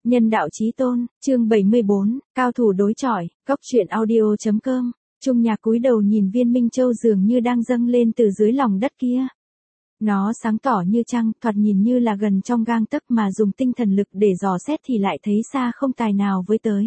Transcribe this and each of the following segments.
Nhân đạo chí tôn, chương 74, cao thủ đối chọi, góc truyện audio.com. Trung Nhạc cúi đầu nhìn viên Minh Châu dường như đang dâng lên từ dưới lòng đất kia. Nó sáng tỏ như trăng, thoạt nhìn như là gần trong gang tấc mà dùng tinh thần lực để dò xét thì lại thấy xa không tài nào với tới.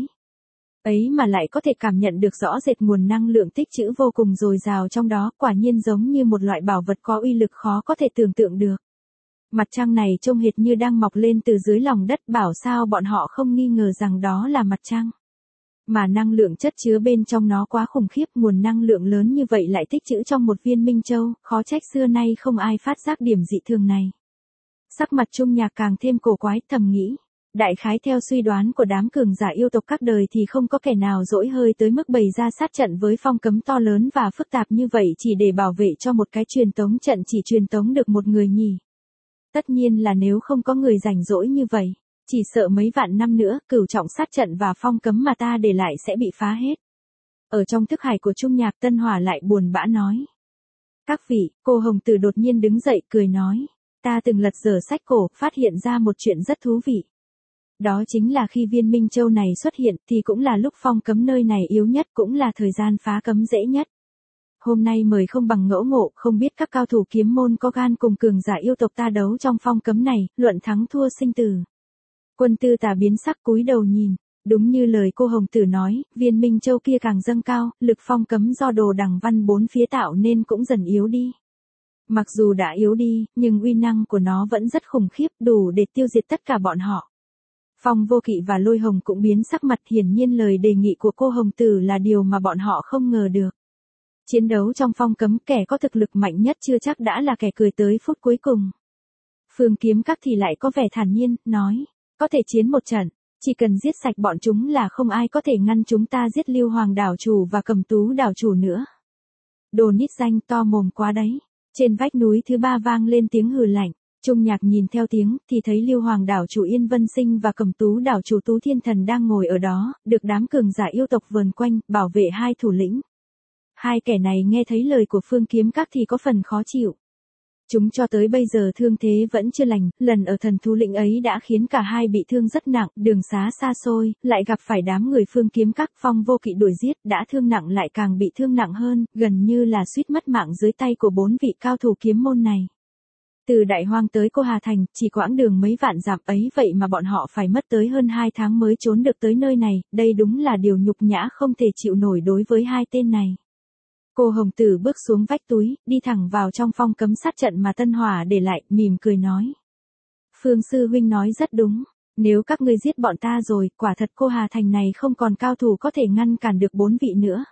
Ấy mà lại có thể cảm nhận được rõ rệt nguồn năng lượng tích trữ vô cùng dồi dào trong đó, quả nhiên giống như một loại bảo vật có uy lực khó có thể tưởng tượng được. Mặt trăng này trông hệt như đang mọc lên từ dưới lòng đất, bảo sao bọn họ không nghi ngờ rằng đó là mặt trăng. Mà năng lượng chất chứa bên trong nó quá khủng khiếp, nguồn năng lượng lớn như vậy lại tích trữ trong một viên Minh Châu, khó trách xưa nay không ai phát giác điểm dị thường này. Sắc mặt Trung Nhạc càng thêm cổ quái, thầm nghĩ. Đại khái theo suy đoán của đám cường giả yêu tộc các đời thì không có kẻ nào dỗi hơi tới mức bày ra sát trận với phong cấm to lớn và phức tạp như vậy chỉ để bảo vệ cho một cái truyền tống trận chỉ truyền tống được một người nhỉ. Tất nhiên là nếu không có người rảnh rỗi như vậy, chỉ sợ mấy vạn năm nữa cửu trọng sát trận và phong cấm mà ta để lại sẽ bị phá hết. Ở trong thức hải của Trung Nhạc, Tân Hỏa lại buồn bã nói. Các vị, cô Hồng Tử đột nhiên đứng dậy cười nói. Ta từng lật dở sách cổ, phát hiện ra một chuyện rất thú vị. Đó chính là khi viên Minh Châu này xuất hiện thì cũng là lúc phong cấm nơi này yếu nhất, cũng là thời gian phá cấm dễ nhất. Hôm nay mời không bằng ngẫu ngộ, không biết các cao thủ kiếm môn có gan cùng cường giả yêu tộc ta đấu trong phong cấm này, luận thắng thua sinh tử. Quân Tư Tà biến sắc cúi đầu nhìn, đúng như lời cô Hồng Tử nói, viên Minh Châu kia càng dâng cao, lực phong cấm do Đồ Đằng Văn bốn phía tạo nên cũng dần yếu đi. Mặc dù đã yếu đi, nhưng uy năng của nó vẫn rất khủng khiếp, đủ để tiêu diệt tất cả bọn họ. Phong Vô Kỵ và Lôi Hồng cũng biến sắc mặt, hiển nhiên lời đề nghị của cô Hồng Tử là điều mà bọn họ không ngờ được. Chiến đấu trong phong cấm, kẻ có thực lực mạnh nhất chưa chắc đã là kẻ cười tới phút cuối cùng. Phương Kiếm Các thì lại có vẻ thản nhiên, nói, có thể chiến một trận, chỉ cần giết sạch bọn chúng là không ai có thể ngăn chúng ta giết Lưu Hoàng đảo chủ và Cầm Tú đảo chủ nữa. Đồ nít danh to mồm quá đấy. Trên vách núi thứ ba vang lên tiếng hừ lạnh. Trung Nhạc nhìn theo tiếng thì thấy Lưu Hoàng đảo chủ Yên Vân Sinh và Cầm Tú đảo chủ Tú Thiên Thần đang ngồi ở đó, được đám cường giả yêu tộc vờn quanh, bảo vệ hai thủ lĩnh. Hai kẻ này nghe thấy lời của Phương Kiếm Các thì có phần khó chịu. Chúng cho tới bây giờ thương thế vẫn chưa lành, lần ở thần thú lĩnh ấy đã khiến cả hai bị thương rất nặng, đường xá xa xôi, lại gặp phải đám người Phương Kiếm Các. Phong Vô Kỵ đuổi giết, đã thương nặng lại càng bị thương nặng hơn, gần như là suýt mất mạng dưới tay của 4 vị cao thủ kiếm môn này. Từ Đại Hoang tới Cô Hà Thành, chỉ quãng đường mấy vạn dặm ấy vậy mà bọn họ phải mất tới hơn 2 tháng mới trốn được tới nơi này, đây đúng là điều nhục nhã không thể chịu nổi đối với hai tên này. Cô Hồng Tử bước xuống vách túi, đi thẳng vào trong phong cấm sát trận mà Tân Hỏa để lại, mỉm cười nói. Phương sư huynh nói rất đúng, nếu các ngươi giết bọn ta rồi, quả thật Cô Hà Thành này không còn cao thủ có thể ngăn cản được 4 vị nữa.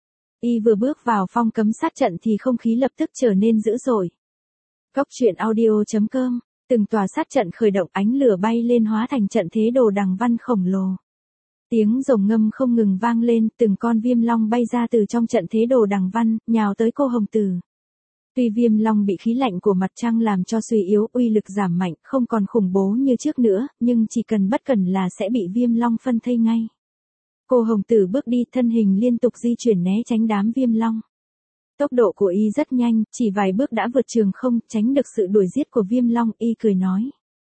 Y vừa bước vào phong cấm sát trận thì không khí lập tức trở nên dữ dội. Góc truyện audio.com, từng tòa sát trận khởi động, ánh lửa bay lên hóa thành trận thế Đồ Đằng Văn khổng lồ. Tiếng rồng ngâm không ngừng vang lên, từng con viêm long bay ra từ trong trận thế Đồ Đằng Văn, nhào tới cô Hồng Tử. Tuy viêm long bị khí lạnh của mặt trăng làm cho suy yếu, uy lực giảm mạnh, không còn khủng bố như trước nữa, nhưng chỉ cần bất cẩn là sẽ bị viêm long phân thây ngay. Cô Hồng Tử bước đi, thân hình liên tục di chuyển né tránh đám viêm long. Tốc độ của y rất nhanh, chỉ vài bước đã vượt trường không, tránh được sự đuổi giết của viêm long. Y cười nói.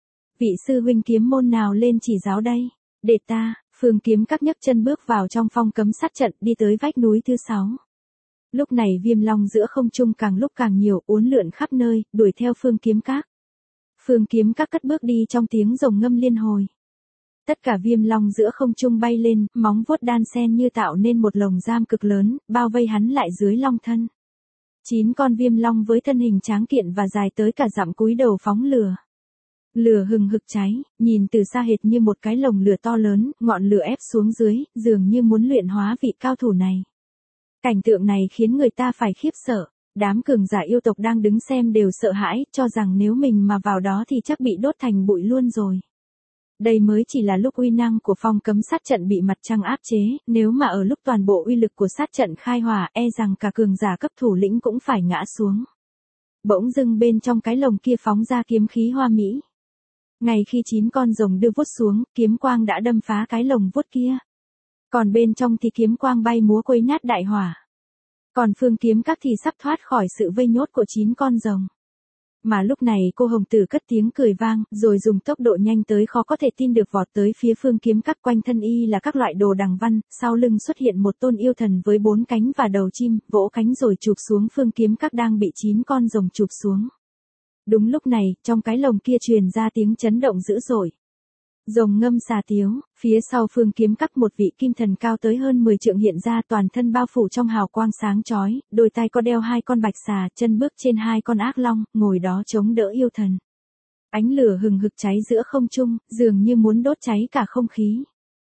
Vị sư huynh kiếm môn nào lên chỉ giáo đây? Để ta. Phương Kiếm Các nhấc chân bước vào trong phong cấm sát trận, đi tới vách núi thứ 6. Lúc này viêm long giữa không trung càng lúc càng nhiều, uốn lượn khắp nơi, đuổi theo Phương Kiếm Các. Phương Kiếm Các cất bước đi trong tiếng rồng ngâm liên hồi. Tất cả viêm long giữa không trung bay lên, móng vuốt đan xen như tạo nên một lồng giam cực lớn, bao vây hắn lại dưới long thân. 9 con viêm long với thân hình tráng kiện và dài tới cả dặm cúi đầu phóng lửa. Lửa hừng hực cháy, nhìn từ xa hệt như một cái lồng lửa to lớn, ngọn lửa ép xuống dưới, dường như muốn luyện hóa vị cao thủ này. Cảnh tượng này khiến người ta phải khiếp sợ, đám cường giả yêu tộc đang đứng xem đều sợ hãi, cho rằng nếu mình mà vào đó thì chắc bị đốt thành bụi luôn rồi. Đây mới chỉ là lúc uy năng của phong cấm sát trận bị mặt trăng áp chế, nếu mà ở lúc toàn bộ uy lực của sát trận khai hỏa, e rằng cả cường giả cấp thủ lĩnh cũng phải ngã xuống. Bỗng dưng bên trong cái lồng kia phóng ra kiếm khí hoa mỹ. Ngay khi 9 con rồng đưa vuốt xuống, kiếm quang đã đâm phá cái lồng vuốt kia. Còn bên trong thì kiếm quang bay múa quấy nát đại hỏa. Còn Phương Kiếm Các thì sắp thoát khỏi sự vây nhốt của 9 con rồng. Mà lúc này cô hồng tử cất tiếng cười vang, rồi dùng tốc độ nhanh tới khó có thể tin được vọt tới phía phương kiếm các, quanh thân y là các loại đồ đằng văn, sau lưng xuất hiện một tôn yêu thần với 4 cánh và đầu chim, vỗ cánh rồi chụp xuống phương kiếm các đang bị 9 con rồng chụp xuống. Đúng lúc này, trong cái lồng kia truyền ra tiếng chấn động dữ dội. Rồng ngâm xà tiếu, phía sau phương kiếm các một vị kim thần cao tới hơn 10 trượng hiện ra, toàn thân bao phủ trong hào quang sáng chói, đôi tai có đeo 2 con bạch xà, chân bước trên 2 con ác long, ngồi đó chống đỡ yêu thần. Ánh lửa hừng hực cháy giữa không trung, dường như muốn đốt cháy cả không khí.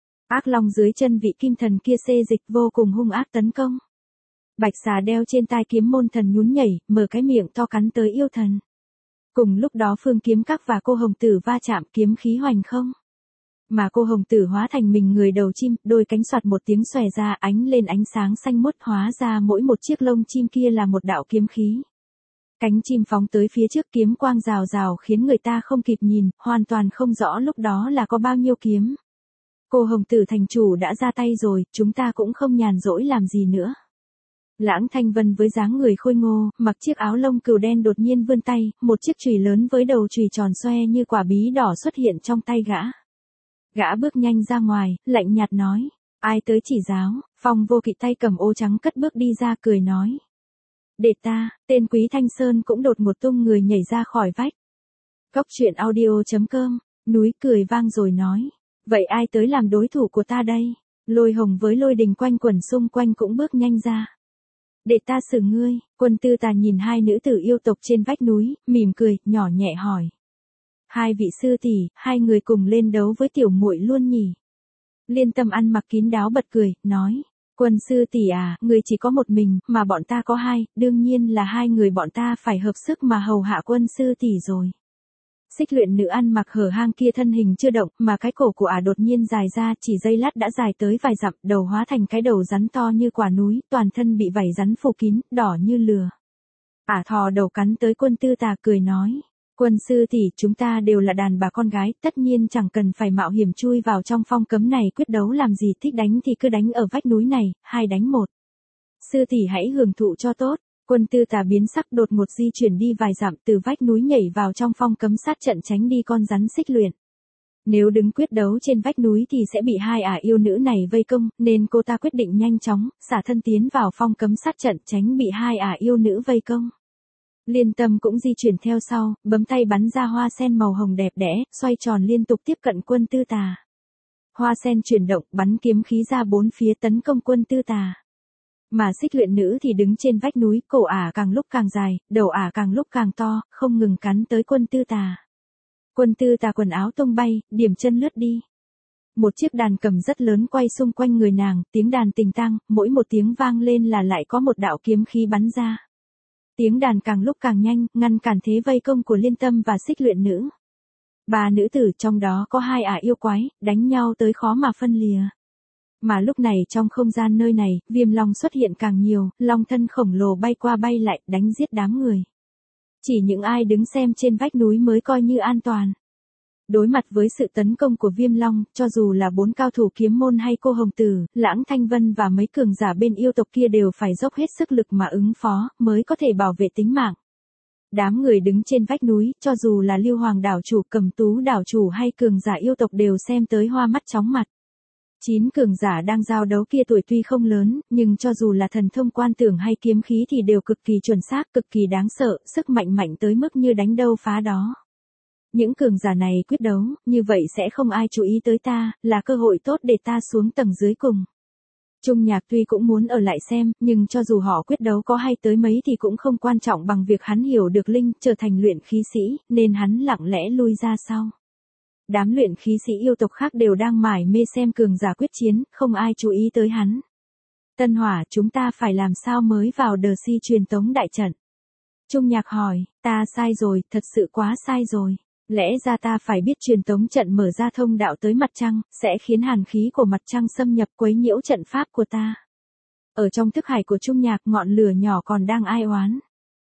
Ác long dưới chân vị kim thần kia xê dịch vô cùng hung ác tấn công. Bạch xà đeo trên tai kiếm môn thần nhún nhảy, mở cái miệng to cắn tới yêu thần. Cùng lúc đó phương kiếm các và cô hồng tử va chạm, kiếm khí hoành không. Mà cô hồng tử hóa thành mình người đầu chim, đôi cánh soạt một tiếng xòe ra, ánh lên ánh sáng xanh mốt, hóa ra mỗi một chiếc lông chim kia là một đạo kiếm khí. Cánh chim phóng tới phía trước, kiếm quang rào rào khiến người ta không kịp nhìn, hoàn toàn không rõ lúc đó là có bao nhiêu kiếm. Cô hồng tử thành chủ đã ra tay rồi, chúng ta cũng không nhàn rỗi làm gì nữa. Lãng Thanh Vân với dáng người khôi ngô, mặc chiếc áo lông cừu đen đột nhiên vươn tay, một chiếc chùy lớn với đầu chùy tròn xoe như quả bí đỏ xuất hiện trong tay gã. Gã bước nhanh ra ngoài, lạnh nhạt nói, ai tới chỉ giáo. Phong Vô Kỵ tay cầm ô trắng cất bước đi ra, cười nói. Để ta, tên Quý Thanh Sơn cũng đột một tung người nhảy ra khỏi vách. Cốc truyện audio.com, núi cười vang rồi nói, vậy ai tới làm đối thủ của ta đây? Lôi Hồng với Lôi Đình quanh quẩn xung quanh cũng bước nhanh ra. Để ta xử ngươi. Quân Tư Tà nhìn 2 nữ tử yêu tộc trên vách núi, mỉm cười, nhỏ nhẹ hỏi. 2 vị sư tỷ, 2 người cùng lên đấu với tiểu muội luôn nhỉ? Liên Tâm ăn mặc kín đáo bật cười, nói. Quân sư tỷ à, người chỉ có một mình, mà bọn ta có 2, đương nhiên là 2 người bọn ta phải hợp sức mà hầu hạ quân sư tỷ rồi. Xích Luyện nữ ăn mặc hở hang kia thân hình chưa động, mà cái cổ của ả đột nhiên dài ra, chỉ giây lát đã dài tới vài dặm, đầu hóa thành cái đầu rắn to như quả núi, toàn thân bị vảy rắn phủ kín, đỏ như lửa. Ả thò đầu cắn tới Quân Tư Tà, cười nói. Quân sư tỷ, chúng ta đều là đàn bà con gái, tất nhiên chẳng cần phải mạo hiểm chui vào trong phong cấm này quyết đấu làm gì, thích đánh thì cứ đánh ở vách núi này, 2 đánh 1. Sư tỷ hãy hưởng thụ cho tốt. Quân Tư Tà biến sắc, đột ngột di chuyển đi vài dặm, từ vách núi nhảy vào trong phong cấm sát trận tránh đi con rắn Xích Luyện. Nếu đứng quyết đấu trên vách núi thì sẽ bị 2 ả yêu nữ này vây công, nên cô ta quyết định nhanh chóng xả thân tiến vào phong cấm sát trận tránh bị 2 ả yêu nữ vây công. Liên Tâm cũng di chuyển theo sau, bấm tay bắn ra hoa sen màu hồng đẹp đẽ, xoay tròn liên tục tiếp cận Quân Tư Tà. Hoa sen chuyển động, bắn kiếm khí ra 4 phía tấn công Quân Tư Tà. Mà Xích Luyện nữ thì đứng trên vách núi, cổ ả càng lúc càng dài, đầu ả càng lúc càng to, không ngừng cắn tới Quân Tư Tà. Quân Tư Tà quần áo tung bay, điểm chân lướt đi. Một chiếc đàn cầm rất lớn quay xung quanh người nàng, tiếng đàn tình tang, mỗi một tiếng vang lên là lại có một đạo kiếm khí bắn ra. Tiếng đàn càng lúc càng nhanh, ngăn cản thế vây công của Liên Tâm và Xích Luyện nữ. 3 nữ tử trong đó có 2 ả yêu quái, đánh nhau tới khó mà phân lìa. Mà lúc này trong không gian nơi này, viêm long xuất hiện càng nhiều, long thân khổng lồ bay qua bay lại, đánh giết đám người. Chỉ những ai đứng xem trên vách núi mới coi như an toàn. Đối mặt với sự tấn công của viêm long, cho dù là 4 cao thủ kiếm môn hay cô hồng tử, Lãng Thanh Vân và mấy cường giả bên yêu tộc kia đều phải dốc hết sức lực mà ứng phó, mới có thể bảo vệ tính mạng. Đám người đứng trên vách núi, cho dù là Lưu Hoàng đảo chủ, Cầm Tú đảo chủ hay cường giả yêu tộc đều xem tới hoa mắt chóng mặt. 9 cường giả đang giao đấu kia tuổi tuy không lớn, nhưng cho dù là thần thông quan tưởng hay kiếm khí thì đều cực kỳ chuẩn xác, cực kỳ đáng sợ, sức mạnh mạnh tới mức như đánh đâu phá đó. Những cường giả này quyết đấu, như vậy sẽ không ai chú ý tới ta, là cơ hội tốt để ta xuống tầng dưới cùng. Trung Nhạc tuy cũng muốn ở lại xem, nhưng cho dù họ quyết đấu có hay tới mấy thì cũng không quan trọng bằng việc hắn hiểu được linh, trở thành luyện khí sĩ, nên hắn lặng lẽ lui ra sau. Đám luyện khí sĩ yêu tộc khác đều đang mải mê xem cường giả quyết chiến, không ai chú ý tới hắn. Tân Hỏa, chúng ta phải làm sao mới vào Đờ Si truyền tống đại trận? Trung Nhạc hỏi, ta sai rồi, thật sự quá sai rồi. Lẽ ra ta phải biết truyền tống trận mở ra thông đạo tới mặt trăng, sẽ khiến hàn khí của mặt trăng xâm nhập quấy nhiễu trận pháp của ta. Ở trong thức hải của Trung Nhạc, ngọn lửa nhỏ còn đang ai oán.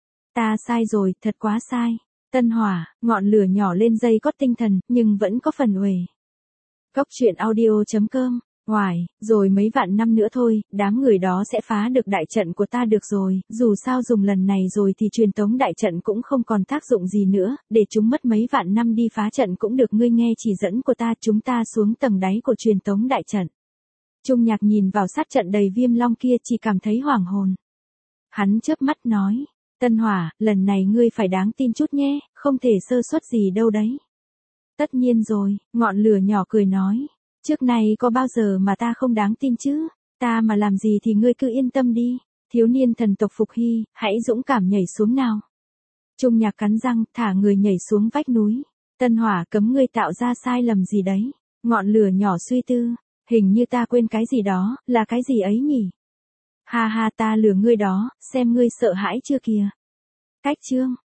Ta sai rồi, thật quá sai. Tân Hỏa, ngọn lửa nhỏ lên dây cót tinh thần, nhưng vẫn có phần uể. Cốc truyện audio.com Hoài, rồi mấy vạn năm nữa thôi, đám người đó sẽ phá được đại trận của ta được rồi, dù sao dùng lần này rồi thì truyền tống đại trận cũng không còn tác dụng gì nữa, để chúng mất mấy vạn năm đi phá trận cũng được, ngươi nghe chỉ dẫn của ta, chúng ta xuống tầng đáy của truyền tống đại trận. Trung Nhạc nhìn vào sát trận đầy viêm long kia chỉ cảm thấy hoảng hồn. Hắn chớp mắt nói, Tân Hỏa, lần này ngươi phải đáng tin chút nhé, không thể sơ suất gì đâu đấy. Tất nhiên rồi, ngọn lửa nhỏ cười nói. Trước này có bao giờ mà ta không đáng tin chứ, ta mà làm gì thì ngươi cứ yên tâm đi, thiếu niên thần tộc Phục Hy, hãy dũng cảm nhảy xuống nào. Trung Nhạc cắn răng, thả người nhảy xuống vách núi. Tân Hỏa, cấm ngươi tạo ra sai lầm gì đấy. Ngọn lửa nhỏ suy tư, hình như ta quên cái gì đó, là cái gì ấy nhỉ? Ha ha, ta lừa ngươi đó, xem ngươi sợ hãi chưa kìa. Cách chương